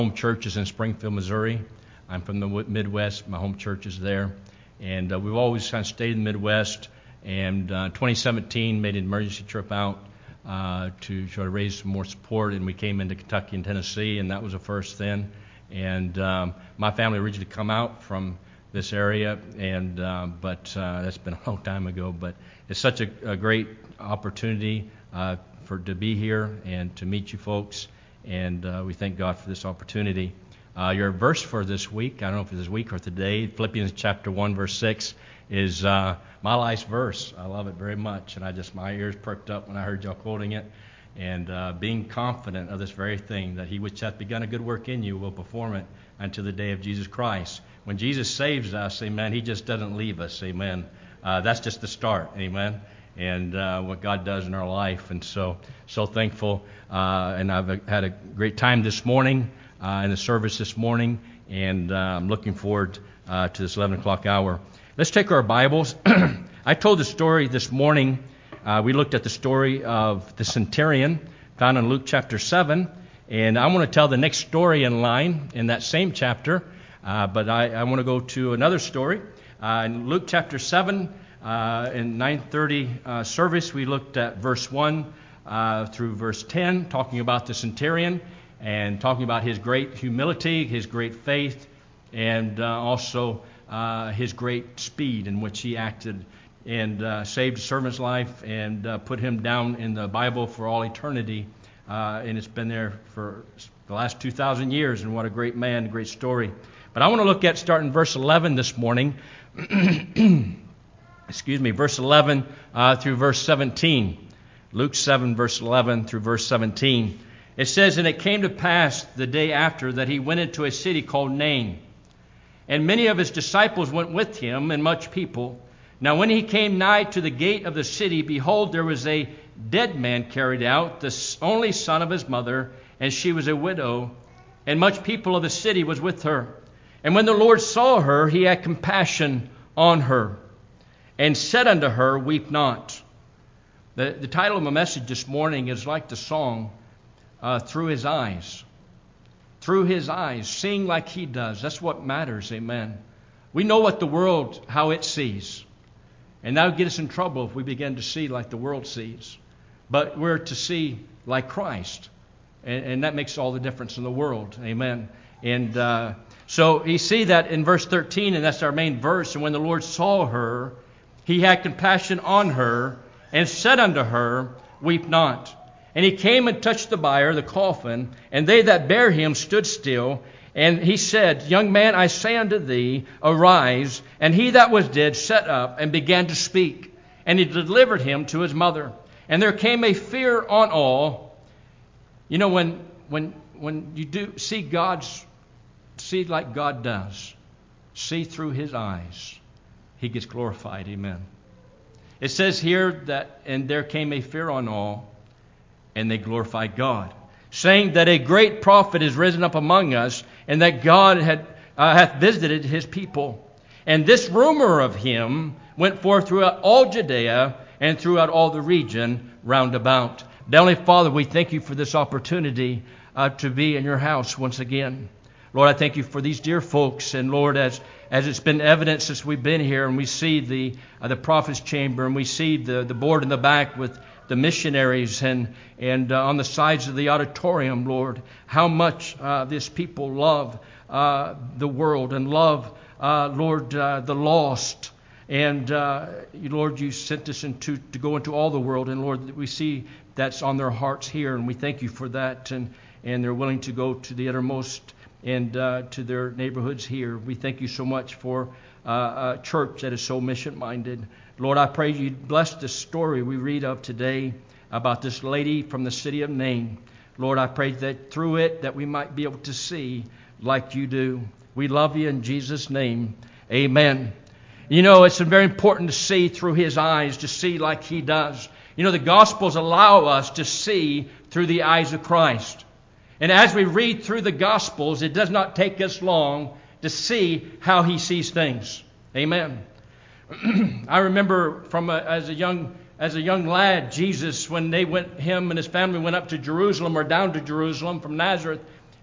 home church is in Springfield, Missouri. I'm from the Midwest. My home church is there. And we've always kind of stayed in the Midwest. And 2017 made an emergency trip out to try to raise some more support. And we came into Kentucky and Tennessee, and that was a first then. And my family originally come out from this area, and but that's been a long time ago. But it's such a great opportunity to be here and to meet you folks. And we thank God for this opportunity. Your verse for this week, I don't know if it's this week or today, Philippians chapter 1, verse 6, is my life's verse. I love it very much, and my ears perked up when I heard y'all quoting it. And being confident of this very thing, that he which hath begun a good work in you will perform it until the day of Jesus Christ. When Jesus saves us, amen, he just doesn't leave us, amen. That's just the start, amen. And what God does in our life. And so thankful. And I've had a great time this morning in the service this morning. And I'm looking forward to this 11 o'clock hour. Let's take our Bibles. I told the story this morning. We looked at the story of the centurion found in Luke chapter 7. And I want to tell the next story in line in that same chapter. But I want to go to another story. In Luke chapter 7, in 9:30 service, we looked at verse 1 through verse 10, talking about the centurion and talking about his great humility, his great faith, and also his great speed in which he acted and saved a servant's life and put him down in the Bible for all eternity. And it's been there for the last 2,000 years, and what a great man, great story. But I want to look at starting verse 11 this morning. Verse 11 through verse 17. Luke 7, verse 11 through verse 17. It says, "And it came to pass the day after that he went into a city called Nain. And many of his disciples went with him, and much people. Now when he came nigh to the gate of the city, behold, there was a dead man carried out, the only son of his mother, and she was a widow. And much people of the city was with her. And when the Lord saw her, he had compassion on her, and said unto her, Weep not." The title of my message this morning is like the song, Through His Eyes. Through His eyes, seeing like He does. That's what matters, amen. We know what the world, how it sees. And that would get us in trouble if we begin to see like the world sees. But we're to see like Christ. And that makes all the difference in the world, amen. And so you see that in verse 13, and that's our main verse. "And when the Lord saw her, he had compassion on her, and said unto her, Weep not. And he came and touched the bier, the coffin, and they that bare him stood still. And he said, Young man, I say unto thee, arise. And he that was dead sat up and began to speak. And he delivered him to his mother. And there came a fear on all." You know, when you do see like God does, see through His eyes, He gets glorified. Amen. It says here that, "And there came a fear on all, and they glorified God, saying that a great prophet is risen up among us, and that God hath visited His people. And this rumor of Him went forth throughout all Judea and throughout all the region round about." Heavenly Father, we thank You for this opportunity to be in Your house once again. Lord, I thank You for these dear folks. And Lord, as it's been evident since we've been here, and we see the prophet's chamber, and we see the board in the back with the missionaries and on the sides of the auditorium, Lord, how much this people love the world and love, Lord, the lost. And Lord, You sent us to go into all the world, and Lord, we see that's on their hearts here, and we thank You for that. And they're willing to go to the uttermost and to their neighborhoods here. We thank You so much for a church that is so mission-minded. Lord, I pray You bless this story we read of today about this lady from the city of Nain. Lord, I pray that through it that we might be able to see like You do. We love You in Jesus' name. Amen. You know, it's very important to see through His eyes, to see like He does. You know, the Gospels allow us to see through the eyes of Christ. And as we read through the Gospels, it does not take us long to see how He sees things. Amen. I remember as a young lad, Jesus, when him and His family went up to Jerusalem or down to Jerusalem from Nazareth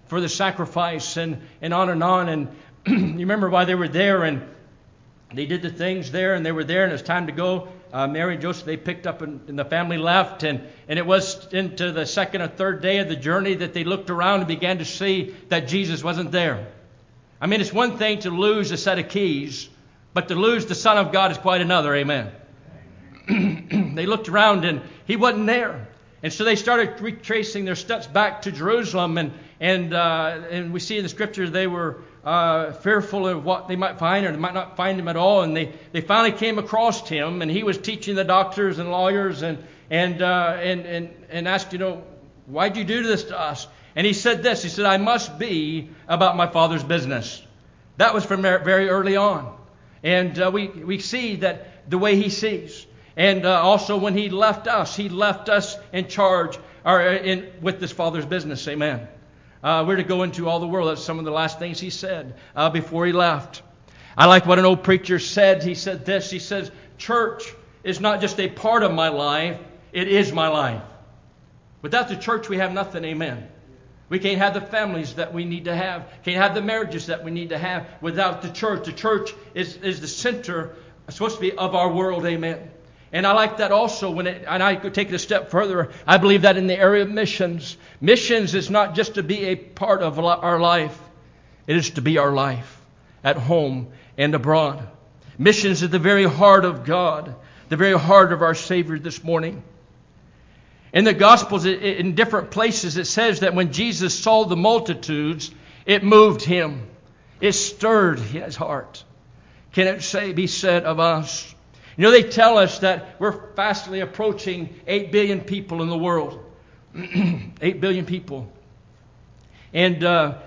for the sacrifice and on and on. And you remember why they were there, and they did the things there, and they were there, and it was time to go. Mary and Joseph, they picked up, and the family left. And it was into the second or third day of the journey that they looked around and began to see that Jesus wasn't there. I mean, it's one thing to lose a set of keys, but to lose the Son of God is quite another. Amen. They looked around, and he wasn't there. And so they started retracing their steps back to Jerusalem. And we see in the Scripture they were fearful of what they might find, or they might not find him at all. And they finally came across him, and he was teaching the doctors and lawyers and asked, why'd you do this to us? And he said this. He said, I must be about my Father's business. That was from very early on. And we see that the way he sees. And also when he left us in charge with this Father's business. Amen. We're to go into all the world. That's some of the last things he said before he left. I like what an old preacher said. He said this. He says, church is not just a part of my life. It is my life. Without the church, we have nothing. Amen. We can't have the families that we need to have. Can't have the marriages that we need to have without the church. The church is the center, supposed to be, of our world. Amen. And I like that also and I could take it a step further. I believe that in the area of missions. Missions is not just to be a part of our life. It is to be our life at home and abroad. Missions is the very heart of God, the very heart of our Savior this morning. In the Gospels, in different places, it says that when Jesus saw the multitudes, it moved him. It stirred his heart. Can it be said of us? They tell us that we're fastly approaching 8 billion people in the world. 8 billion people. But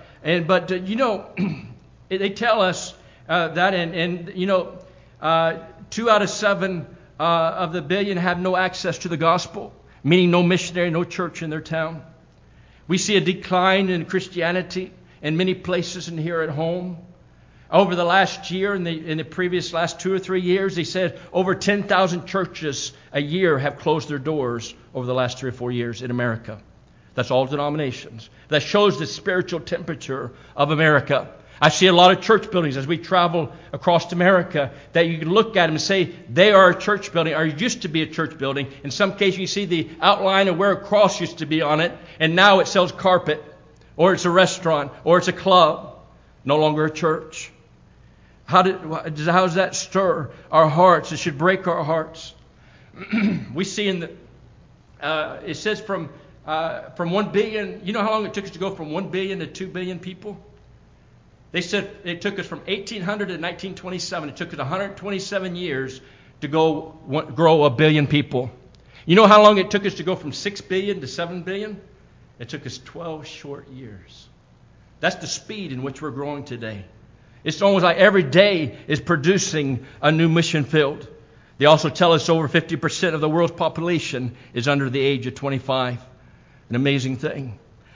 they tell us that 2 out of 7 of the billion have no access to the gospel, meaning no missionary, no church in their town. We see a decline in Christianity in many places and here at home. Over the last year, in the previous last 2 or 3 years, they said over 10,000 churches a year have closed their doors over the last 3 or 4 years in America. That's all denominations. That shows the spiritual temperature of America. I see a lot of church buildings as we travel across America that you can look at them and say they are a church building, or used to be a church building. In some cases, you see the outline of where a cross used to be on it, and now it sells carpet, or it's a restaurant, or it's a club. No longer a church. How does that stir our hearts? It should break our hearts. We see it says from 1 billion. You know how long it took us to go from 1 billion to 2 billion people? They said it took us from 1800 to 1927. It took us 127 years to grow 1 billion people. You know how long it took us to go from 6 billion to 7 billion? It took us 12 short years. That's the speed in which we're growing today. It's almost like every day is producing a new mission field. They also tell us over 50% of the world's population is under the age of 25. An amazing thing.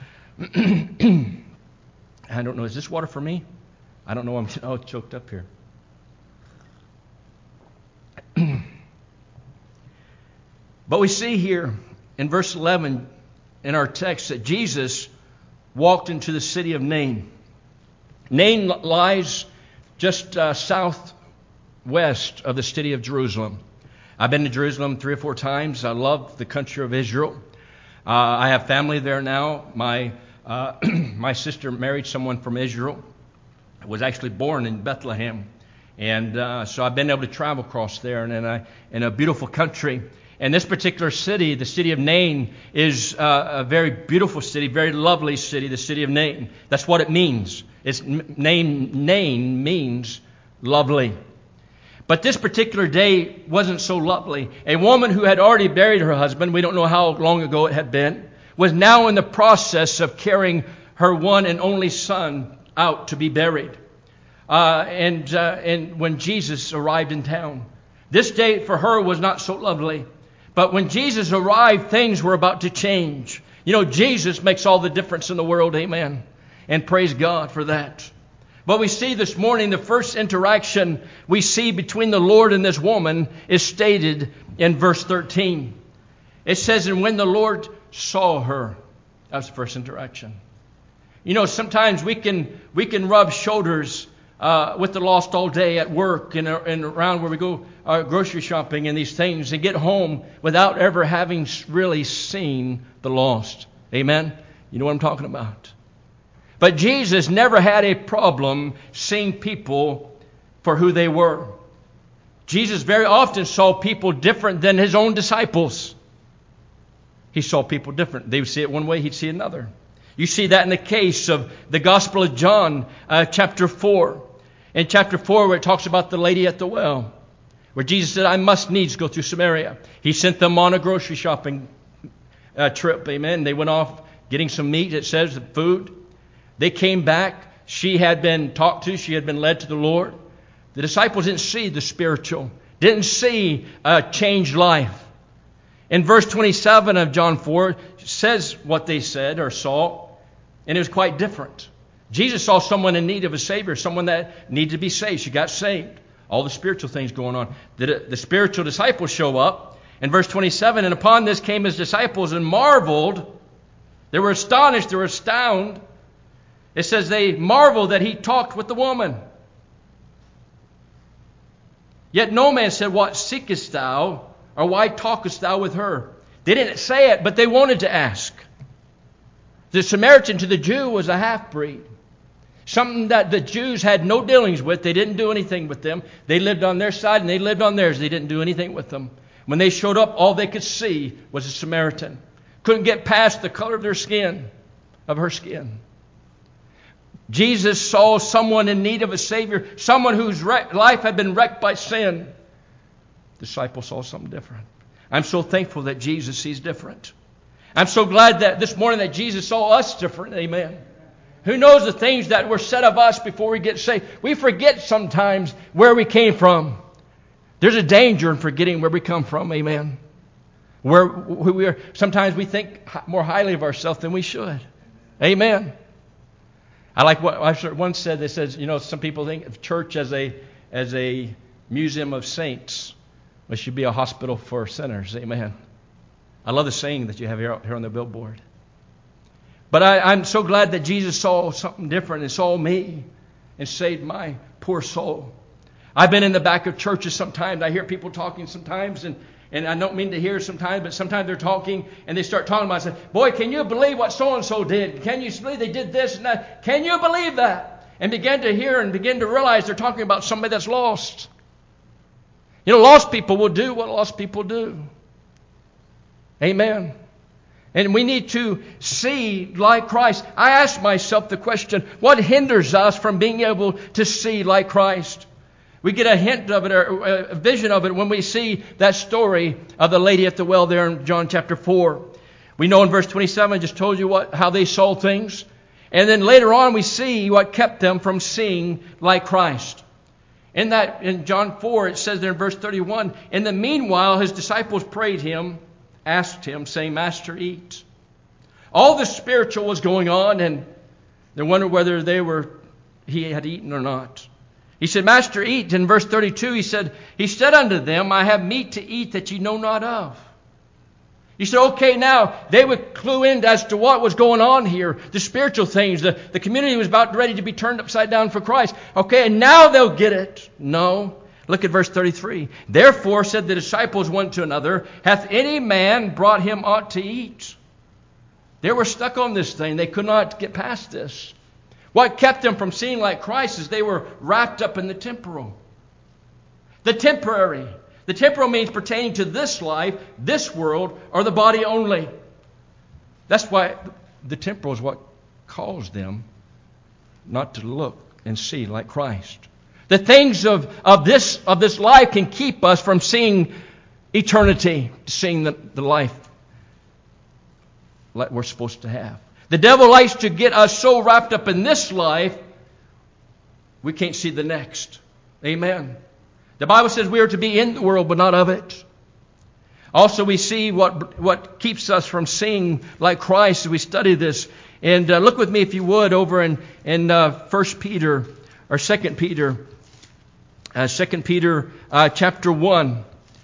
I don't know, is this water for me? I don't know, I'm choked up here. But we see here in verse 11 in our text that Jesus walked into the city of Nain. Nain lies just southwest of the city of Jerusalem. I've been to Jerusalem 3 or 4 times. I love the country of Israel. I have family there now. My sister married someone from Israel. I was actually born in Bethlehem. And so I've been able to travel across there in a beautiful country. And this particular city, the city of Nain, is a very beautiful city, very lovely city, the city of Nain. That's what it means. Nain means lovely. But this particular day wasn't so lovely. A woman who had already buried her husband, we don't know how long ago it had been, was now in the process of carrying her one and only son out to be buried. And when Jesus arrived in town, this day for her was not so lovely. But when Jesus arrived, things were about to change. Jesus makes all the difference in the world. Amen. And praise God for that. But we see this morning the first interaction we see between the Lord and this woman is stated in verse 13. It says, and when the Lord saw her, that was the first interaction. You know, sometimes we can rub shoulders with the lost all day at work and around where we go grocery shopping and these things, and get home without ever having really seen the lost. Amen? You know what I'm talking about. But Jesus never had a problem seeing people for who they were. Jesus very often saw people different than his own disciples. He saw people different. They would see it one way, he'd see another. You see that in the case of the Gospel of John, chapter 4. In chapter 4, where it talks about the lady at the well, where Jesus said, I must needs go through Samaria. He sent them on a grocery shopping trip. Amen. They went off getting some meat, it says, the food. They came back. She had been talked to. She had been led to the Lord. The disciples didn't see the spiritual, didn't see a changed life. In verse 27 of John 4, says what they said or saw, and it was quite different. Jesus saw someone in need of a Savior, someone that needed to be saved. She got saved. All the spiritual things going on. The spiritual disciples show up. In verse 27, and upon this came his disciples and marveled. They were astonished. They were astounded. It says they marveled that he talked with the woman. Yet no man said, what seekest thou? Or why talkest thou with her? They didn't say it, but they wanted to ask. The Samaritan to the Jew was a half-breed. Something that the Jews had no dealings with. They didn't do anything with them. They lived on their side and they lived on theirs. They didn't do anything with them. When they showed up, all they could see was a Samaritan. Couldn't get past the color of their skin, of her skin. Jesus saw someone in need of a Savior, someone whose life had been wrecked by sin. The disciples saw something different. I'm so thankful that Jesus sees different. I'm so glad that this morning that Jesus saw us different. Amen. Who knows the things that were said of us before we get saved? We forget sometimes where we came from. There's a danger in forgetting where we come from. Amen. Who we are. Sometimes we think more highly of ourselves than we should. Amen. I like what I once said. They said, you know, some people think of church as a museum of saints. It should be a hospital for sinners. Amen. I love the saying that you have here on the billboard. But I'm so glad that Jesus saw something different and saw me and saved my poor soul. I've been in the back of churches sometimes. I hear people talking sometimes, and I don't mean to hear sometimes, but sometimes they're talking and they start talking about, I say, boy, can you believe what so-and-so did? Can you believe they did this and that? Can you believe that? And begin to hear and begin to realize they're talking about somebody that's lost. You know, lost people will do what lost people do. Amen. And we need to see like Christ. I ask myself the question, what hinders us from being able to see like Christ? We get a hint of it, or a vision of it, when we see that story of the lady at the well there in John chapter 4. We know in verse 27, I just told you how they saw things. And then later on we see what kept them from seeing like Christ. In John 4, it says there in verse 31, in the meanwhile his disciples prayed him, asked him, saying, Master, eat. All the spiritual was going on, and they wondered whether he had eaten or not. He said, Master, eat. In verse 32, he said unto them, I have meat to eat that ye know not of. You said, okay, now they would clue in as to what was going on here, the spiritual things. The community was about ready to be turned upside down for Christ. Okay, and now they'll get it. No. Look at verse 33. Therefore said the disciples one to another, hath any man brought him aught to eat? They were stuck on this thing. They could not get past this. What kept them from seeing like Christ is they were wrapped up in the temporal. The temporary. The temporal means pertaining to this life, this world, or the body only. That's why the temporal is what caused them not to look and see like Christ. The things of this life can keep us from seeing eternity, seeing the life like we're supposed to have. The devil likes to get us so wrapped up in this life, we can't see the next. Amen. The Bible says we are to be in the world, but not of it. Also, we see what keeps us from seeing like Christ as we study this. And look with me, if you would, over in 1 Peter or 2 Peter. 2 Peter chapter 1.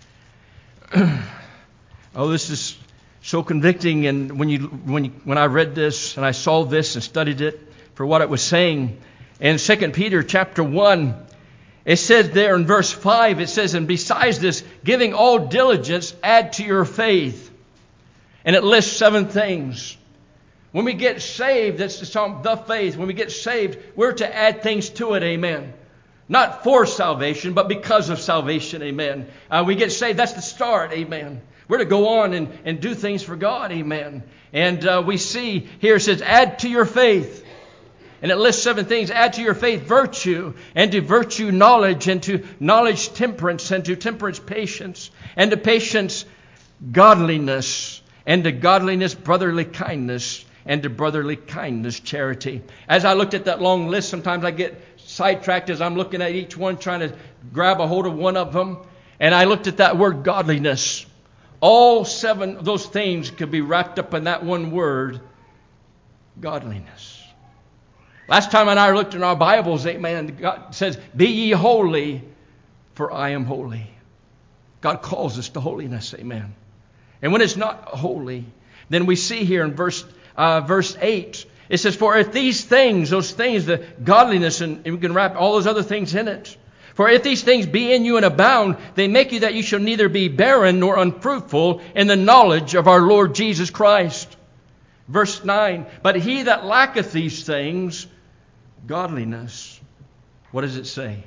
Oh, this is so convicting. And when I read this and I saw this and studied it, for what it was saying. In 2 Peter chapter 1, it says there in verse 5, it says, and besides this, giving all diligence, add to your faith. And it lists 7 things. When we get saved, that's the faith. When we get saved, we're to add things to it, amen. Not for salvation, but because of salvation, amen. We get saved, that's the start, amen. We're to go on and do things for God, amen. And we see here it says, add to your faith. And it lists 7 things. Add to your faith virtue, and to virtue knowledge, and to knowledge temperance, and to temperance patience, and to patience godliness, and to godliness brotherly kindness, and to brotherly kindness charity. As I looked at that long list, sometimes I get sidetracked as I'm looking at each one, trying to grab a hold of one of them. And I looked at that word godliness. All 7 of those things could be wrapped up in that one word, godliness. Last time I looked in our Bibles, amen, God says, be ye holy, for I am holy. God calls us to holiness, amen. And when it's not holy, then we see here in verse 8, it says, for if these things, those things, the godliness, and we can wrap all those other things in it. For if these things be in you and abound, they make you that you shall neither be barren nor unfruitful in the knowledge of our Lord Jesus Christ. Verse 9, but he that lacketh these things, godliness, what does it say?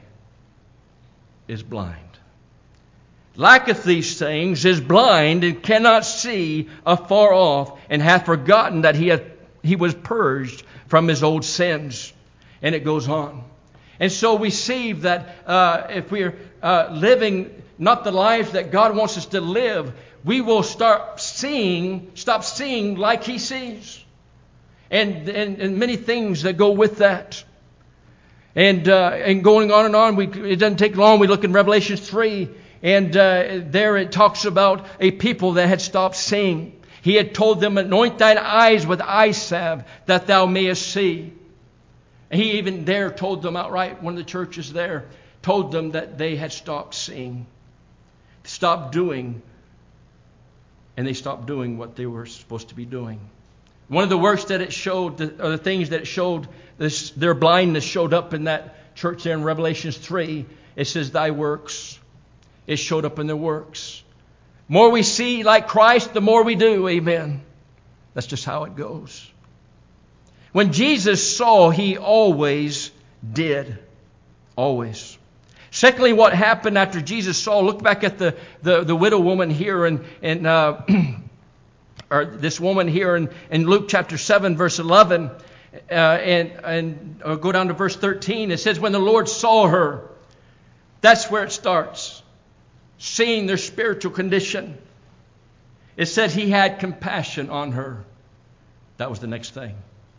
Is blind. Lacketh these things, is blind, and cannot see afar off, and hath forgotten that he was purged from his old sins. And it goes on. And so we see that if we're living not the lives that God wants us to live, we will stop seeing like he sees. And many things that go with that. And going on and on, it doesn't take long. We look in Revelation 3, and there it talks about a people that had stopped seeing. He had told them, anoint thine eyes with eye salve, that thou mayest see. And he even there told them outright, one of the churches there, told them that they had stopped seeing, stopped doing, and they stopped doing what they were supposed to be doing. One of the works that it showed, or the things that it showed, their blindness showed up in that church there in Revelation 3. It says, thy works. It showed up in their works. More we see like Christ, the more we do. Amen. That's just how it goes. When Jesus saw, he always did. Always. Secondly, what happened after Jesus saw, look back at the widow woman here or this woman here in Luke chapter 7, verse 11, and go down to verse 13. It says, when the Lord saw her, that's where it starts. Seeing their spiritual condition. It said he had compassion on her. That was the next thing.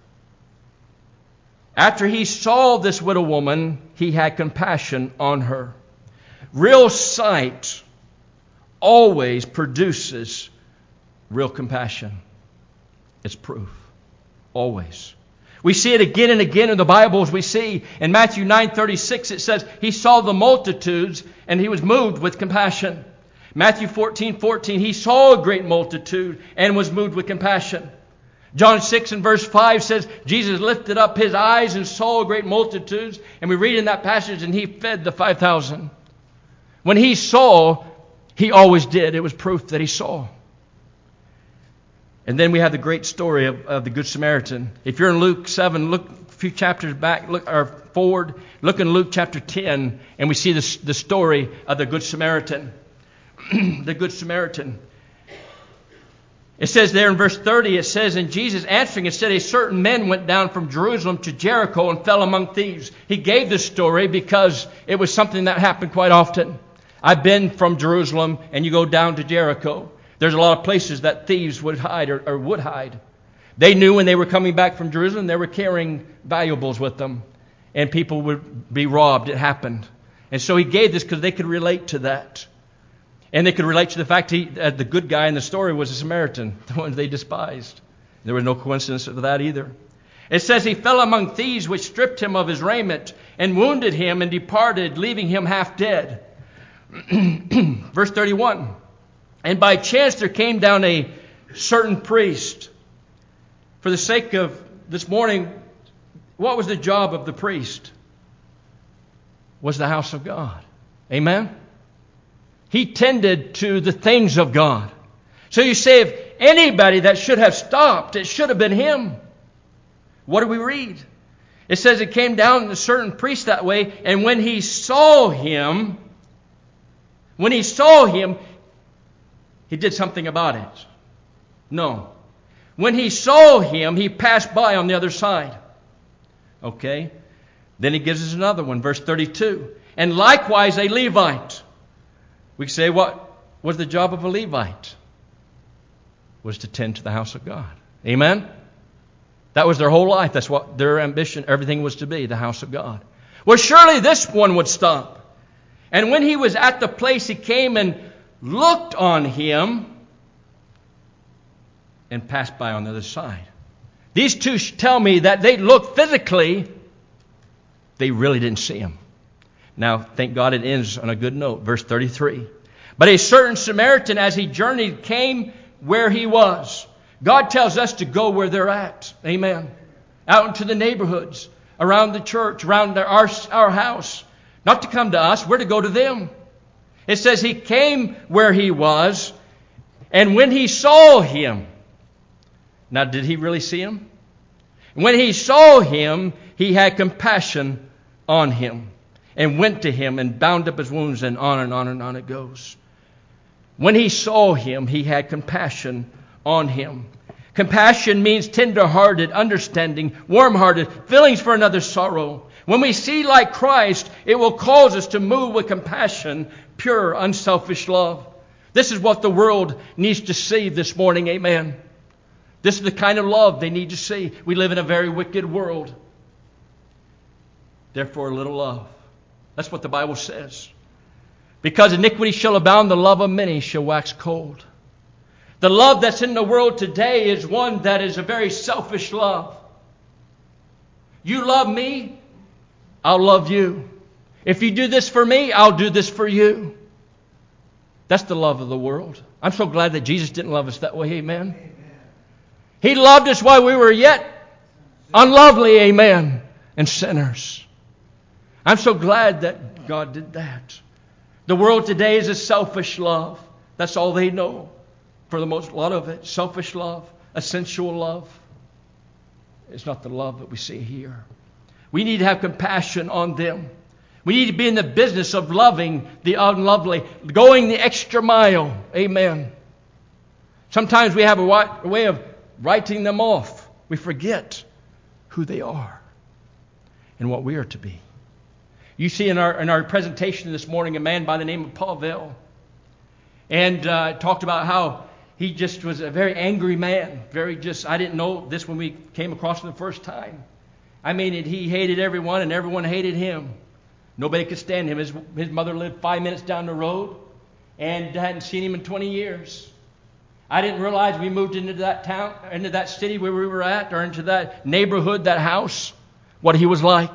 After he saw this widow woman, he had compassion on her. Real sight always produces real compassion. It's proof. Always. We see it again and again in the Bibles. We see in Matthew 9:36 it says, he saw the multitudes and he was moved with compassion. Matthew 14:14, he saw a great multitude and was moved with compassion. John 6 and verse 5 says, Jesus lifted up his eyes and saw great multitudes. And we read in that passage, and he fed the 5,000. When he saw, he always did. It was proof that he saw. And then we have the great story of the Good Samaritan. If you're in Luke 7, look a few chapters back, forward, look in Luke chapter 10, and we see the story of the Good Samaritan. The Good Samaritan. It says there in verse 30, it says, and Jesus answering, it said, a certain man went down from Jerusalem to Jericho and fell among thieves. He gave this story because it was something that happened quite often. I've been from Jerusalem, and you go down to Jericho. There's a lot of places that thieves would hide or would hide. They knew when they were coming back from Jerusalem, they were carrying valuables with them, and people would be robbed. It happened. And so he gave this because they could relate to that. And they could relate to the fact the good guy in the story was a Samaritan, the one they despised. There was no coincidence of that either. It says he fell among thieves, which stripped him of his raiment and wounded him and departed, leaving him half dead. Verse 31. And by chance there came down a certain priest. For the sake of this morning, What was the job of the priest? Was the house of God. Amen? He tended to the things of God. So you say, if anybody that should have stopped, it should have been him. What do we read? It says it came down to a certain priest that way, and when he saw him, he did something about it. No. When he saw him, he passed by on the other side. Okay. Then he gives us another one, verse 32. And likewise a Levite. We say, what was the job of a Levite? Was to tend to the house of God. Amen? That was their whole life. That's what their ambition, everything was to be, the house of God. Well, surely this one would stop. And when he was at the place, he came and looked on him and passed by on the other side. These two tell me that they looked physically, they really didn't see him. Now, thank God it ends on a good note. Verse 33. But a certain Samaritan, as he journeyed, came where he was. God tells us to go where they're at. Amen. Out into the neighborhoods, around the church, around our house. Not to come to us, we're to go to them. It says he came where he was, and when he saw him. Now, did he really see him? When he saw him, he had compassion on him, and went to him and bound up his wounds, and on and on and on it goes. When he saw him, he had compassion on him. Compassion means tender-hearted, understanding, warm-hearted, feelings for another's sorrow. When we see like Christ, it will cause us to move with compassion, pure, unselfish love. This is what the world needs to see this morning, amen. This is the kind of love they need to see. We live in a very wicked world. Therefore, a little love. That's what the Bible says. Because iniquity shall abound, the love of many shall wax cold. The love that's in the world today is one that is a very selfish love. You love me, I'll love you. If you do this for me, I'll do this for you. That's the love of the world. I'm so glad that Jesus didn't love us that way, amen. He loved us while we were yet unlovely, amen, and sinners. I'm so glad that God did that. The world today is a selfish love. That's all they know. For the most lot of it, selfish love, a sensual love. It's not the love that we see here. We need to have compassion on them. We need to be in the business of loving the unlovely, going the extra mile. Amen. Sometimes we have a way of writing them off. We forget who they are and what we are to be. You see in our presentation this morning a man by the name of Pavel, and talked about how he just was a very angry man. I didn't know this when we came across him the first time. I mean, he hated everyone and everyone hated him. Nobody could stand him. His mother lived 5 minutes down the road and hadn't seen him in 20 years. I didn't realize we moved into that town, into that city where we were at, or into that neighborhood, that house, what he was like.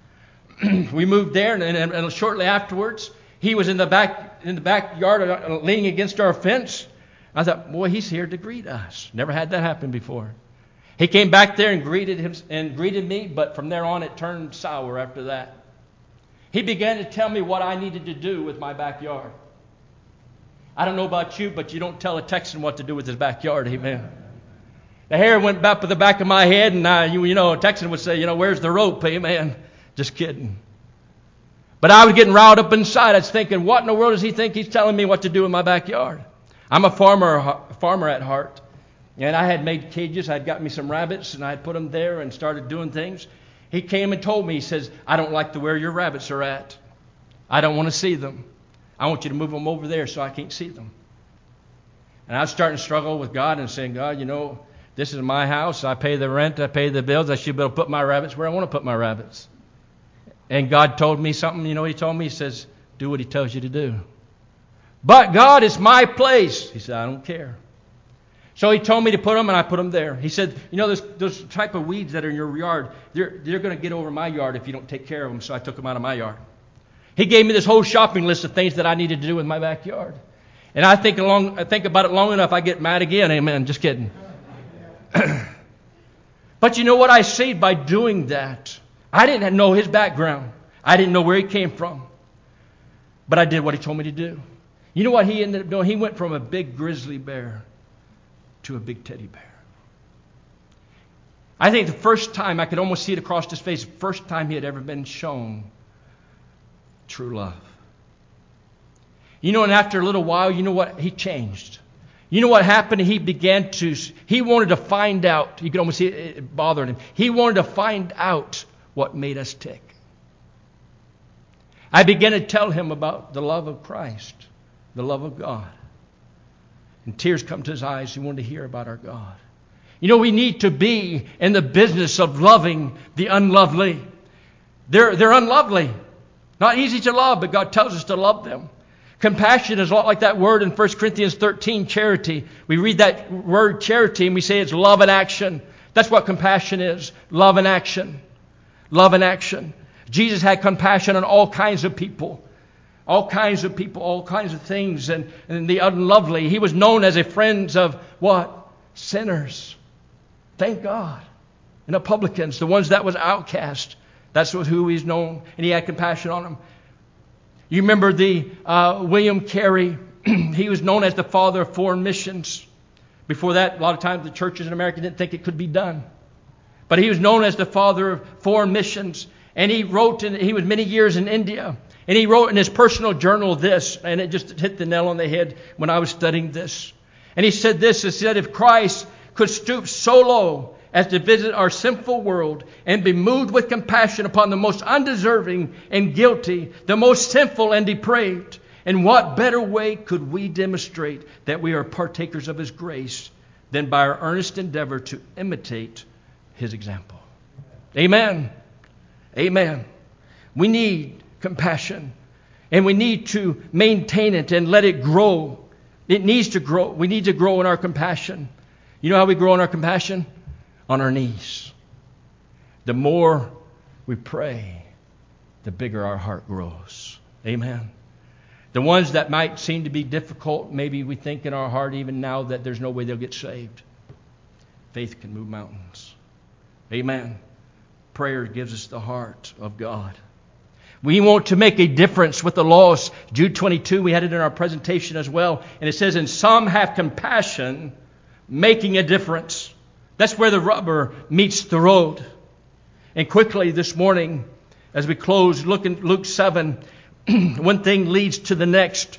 We moved there, and shortly afterwards, he was in the backyard leaning against our fence. I thought, boy, he's here to greet us. Never had that happen before. He came back there and greeted me, but from there on it turned sour after that. He began to tell me what I needed to do with my backyard. I don't know about you, but you don't tell a Texan what to do with his backyard, amen. The hair went up to the back of my head, and a Texan would say, where's the rope, amen. Just kidding. But I was getting riled up inside. I was thinking, what in the world does he think he's telling me what to do in my backyard? I'm a farmer at heart. And I had made cages. I had got me some rabbits, and I had put them there and started doing things. He came and told me, he says, I don't like where your rabbits are at. I don't want to see them. I want you to move them over there so I can't see them. And I was starting to struggle with God and saying, God, this is my house. I pay the rent. I pay the bills. I should be able to put my rabbits where I want to put my rabbits. And God told me something. He told me, he says, do what he tells you to do. But God, it's my place. He said, I don't care. So he told me to put them, and I put them there. He said, those type of weeds that are in your yard, they're going to get over my yard if you don't take care of them. So I took them out of my yard. He gave me this whole shopping list of things that I needed to do with my backyard. And I think about it long enough, I get mad again. Amen. Just kidding. But But you know what I see by doing that? I didn't know his background. I didn't know where he came from. But I did what he told me to do. You know what he ended up doing? He went from a big grizzly bear to a big teddy bear. I think the first time, I could almost see it across his face, the first time he had ever been shown true love. You know, and after a little while, you know what? He changed. You know what happened? He wanted to find out. You could almost see it bothered him. He wanted to find out what made us tick. I began to tell him about the love of Christ, the love of God. And tears come to his eyes. He wanted to hear about our God. You know, we need to be in the business of loving the unlovely. They're unlovely. Not easy to love, but God tells us to love them. Compassion is a lot like that word in 1 Corinthians 13, charity. We read that word charity and we say it's love in action. That's what compassion is. Love in action. Love in action. Jesus had compassion on all kinds of people. All kinds of people, all kinds of things. And the unlovely. He was known as a friend of what? Sinners. Thank God. And the publicans, the ones that was outcast. That's who he's known. And he had compassion on them. You remember the William Carey. He was known as the father of foreign missions. Before that, a lot of times the churches in America didn't think it could be done. But he was known as the father of foreign missions. And he was many years in India. And he wrote in his personal journal this, and it just hit the nail on the head when I was studying this. And he said this, he said, if Christ could stoop so low as to visit our sinful world and be moved with compassion upon the most undeserving and guilty, the most sinful and depraved, in what better way could we demonstrate that we are partakers of his grace than by our earnest endeavor to imitate his example? Amen. Amen. We need compassion, and we need to maintain it and let it grow. It needs to grow. We need to grow in our compassion. You know how we grow in our compassion? On our knees. The more we pray, the bigger our heart grows. Amen. The ones that might seem to be difficult, maybe we think in our heart even now that there's no way they'll get saved. Faith can move mountains. Amen. Prayer gives us the heart of God. We want to make a difference with the lost. Jude 22, we had it in our presentation as well. And it says, and some have compassion, making a difference. That's where the rubber meets the road. And quickly this morning, as we close, look in Luke 7, one thing leads to the next.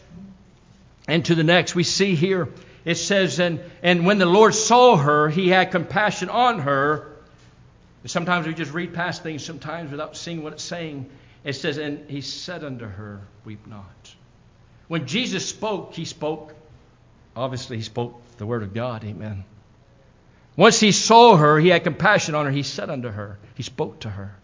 And to the next, we see here, it says, and when the Lord saw her, he had compassion on her. Sometimes we just read past things sometimes without seeing what it's saying. It says, and he said unto her, weep not. When Jesus spoke, he spoke. Obviously, he spoke the word of God. Amen. Once he saw her, he had compassion on her. He said unto her, he spoke to her.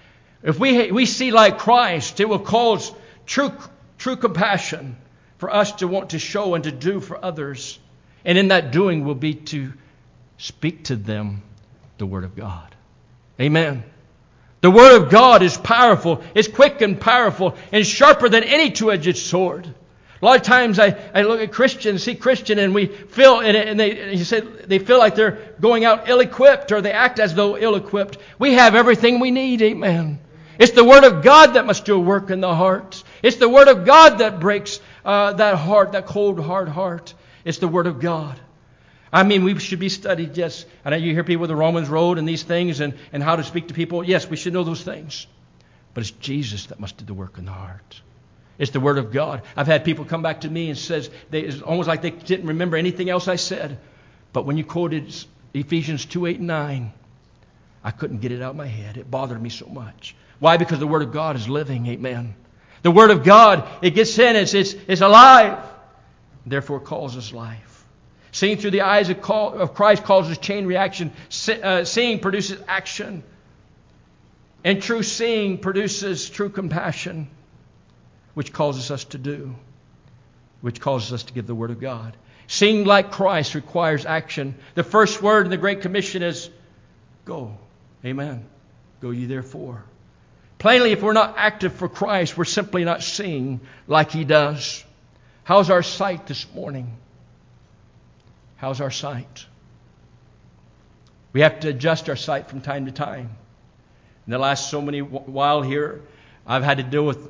If we see like Christ, it will cause true compassion for us to want to show and to do for others. And in that doing will be to speak to them the word of God. Amen. The word of God is powerful. It's quick and powerful and sharper than any two-edged sword. A lot of times I look at Christians, see Christian, and we feel, and they feel like they're going out ill-equipped, or they act as though ill-equipped. We have everything we need. Amen. It's the word of God that must do a work in the heart. It's the word of God that breaks that heart, that cold, hard heart. It's the word of God. I mean, we should be studied, yes. I know you hear people with the Romans Road and these things and how to speak to people. Yes, we should know those things. But it's Jesus that must do the work in the heart. It's the word of God. I've had people come back to me and says, it's almost like they didn't remember anything else I said. But when you quoted Ephesians 2, 8, and 9, I couldn't get it out of my head. It bothered me so much. Why? Because the word of God is living. Amen. The word of God, it gets in, it's alive. Therefore it calls us life. Seeing through the eyes of Christ causes chain reaction. Seeing produces action. And true seeing produces true compassion, which causes us to do, which causes us to give the word of God. Seeing like Christ requires action. The first word in the Great Commission is go. Amen. Go ye therefore. Plainly, if we're not active for Christ, we're simply not seeing like he does. How's our sight this morning? How's our sight? We have to adjust our sight from time to time. In the last so many while here, I've had to deal with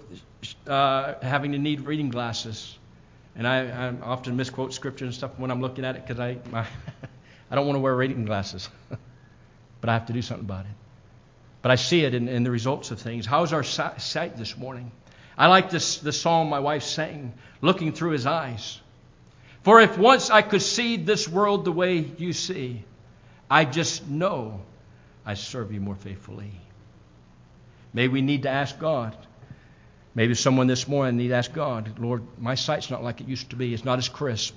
having to need reading glasses. And I often misquote scripture and stuff when I'm looking at it because I don't want to wear reading glasses. But I have to do something about it. But I see it in the results of things. How's our sight this morning? I like the song my wife sang, Looking Through His Eyes. For if once I could see this world the way you see, I just know I serve you more faithfully. Maybe we need to ask God. Maybe someone this morning need to ask God, Lord, my sight's not like it used to be. It's not as crisp.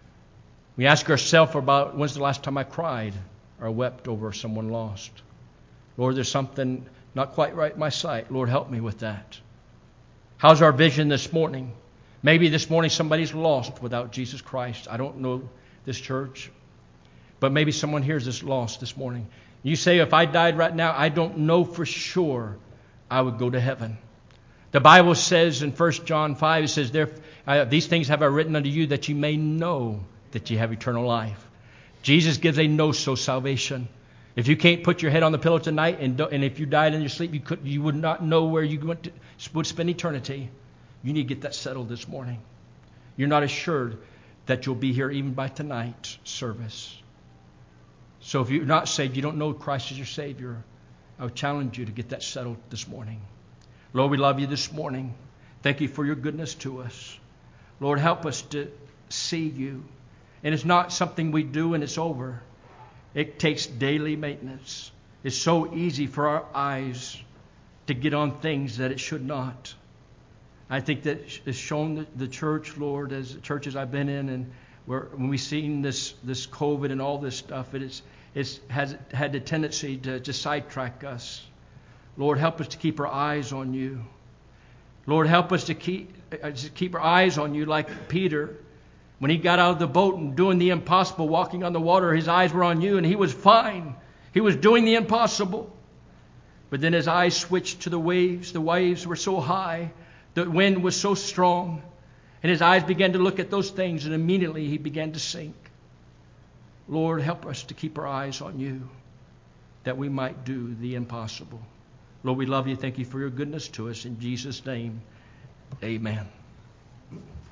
We ask ourselves about when's the last time I cried or wept over someone lost. Lord, there's something not quite right in my sight. Lord, help me with that. How's our vision this morning? Maybe this morning somebody's lost without Jesus Christ. I don't know this church. But maybe someone here is lost this morning. You say, if I died right now, I don't know for sure I would go to heaven. The Bible says in 1 John 5, it says, these things have I written unto you that you may know that you have eternal life. Jesus gives a know-so salvation. If you can't put your head on the pillow tonight and if you died in your sleep, you would not know where you would spend eternity. You need to get that settled this morning. You're not assured that you'll be here even by tonight's service. So if you're not saved, you don't know Christ as your Savior, I would challenge you to get that settled this morning. Lord, we love you this morning. Thank you for your goodness to us. Lord, help us to see you. And it's not something we do and it's over. It takes daily maintenance. It's so easy for our eyes to get on things that it should not. I think that it's shown the church, Lord, as churches I've been in, and when we've seen this COVID and all this stuff, it has had the tendency to sidetrack us. Lord, help us to keep our eyes on you. Lord, help us to keep our eyes on you like Peter. When he got out of the boat and doing the impossible, walking on the water, his eyes were on you and he was fine. He was doing the impossible. But then his eyes switched to the waves. The waves were so high. The wind was so strong. And his eyes began to look at those things and immediately he began to sink. Lord, help us to keep our eyes on you that we might do the impossible. Lord, we love you. Thank you for your goodness to us. In Jesus' name, amen.